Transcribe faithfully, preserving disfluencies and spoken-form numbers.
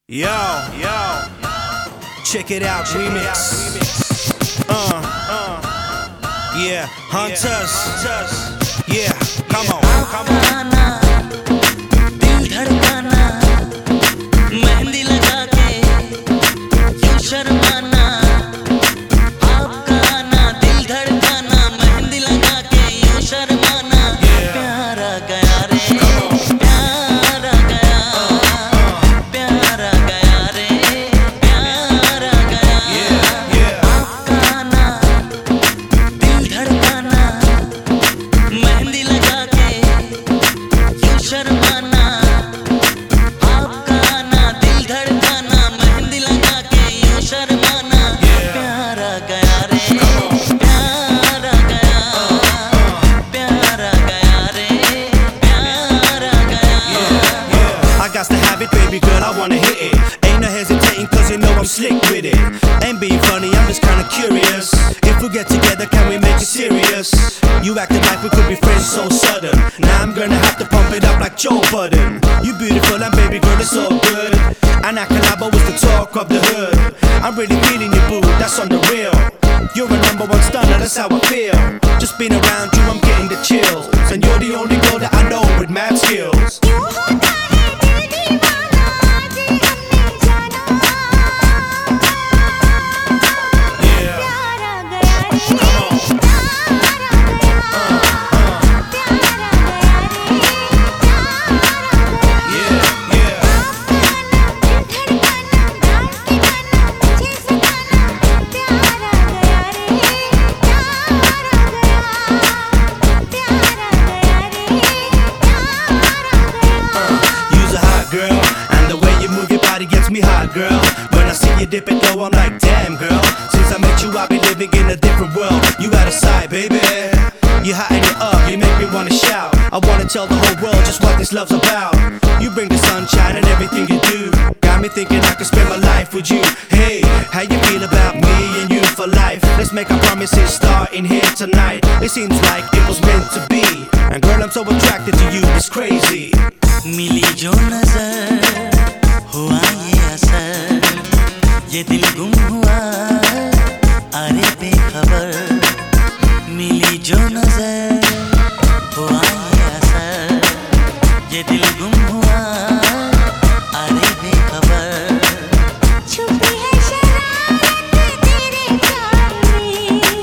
Yo, yo, check it out, remix. Uh, uh, yeah, Hunters. Yeah, come on, come on. दिल धड़काना, मेहंदी लगा के यूं शर्माना, आपका आना, दिल धड़काना, मेहंदी लगा के यूं शर्माना, प्यारा गया रे, प्यारा गया, प्यारा गया रे, प्यारा गया, आपका आना, दिल धड़काना, मेहंदी लगा के यूं शर्माना, आपका आना, दिल धड़काना, मेहंदी लगा के यूं शर्माना, प्यारा गया रे, प्यारा गया, प्यारा गया रे, प्यारा गया। I got to have it, baby girl, I wanna hit it. Ain't no hesitating, cause you know I'm slick with it. Ain't being funny, I'm just kinda curious. If we get together, can we make it serious? You acting like we could be friends so sudden. Now I'm gonna have to pump it up like Joe Budden. You beautiful and baby girl, it's so good. And I collabo was the talk of the hood. I'm really feeling you, boo, that's on the real. You're a number one stunner, that's how I feel. Just being around you, I'm getting the chills. And you're the only girl that I know with mad skills. Girl, and the way you move your body gets me hot, girl. When I see you dip it low, I'm like, damn, girl. Since I met you, I've been living in a different world. You got a side, baby. You hotting it up, you make me wanna shout. I wanna tell the whole world just what this love's about. You bring the sunshine and everything you do. Got me thinking I could spend my life with you. Hey, how you feel about me and you for life? Let's make our promises starting here tonight. It seems like it was meant to be. And girl, I'm so attracted to you, it's crazy. मिली जो नजर हुआ ये असर, ये दिल गुम हुआ अरे बेखबर। मिली जो नजर हुआ ये असर, ये दिल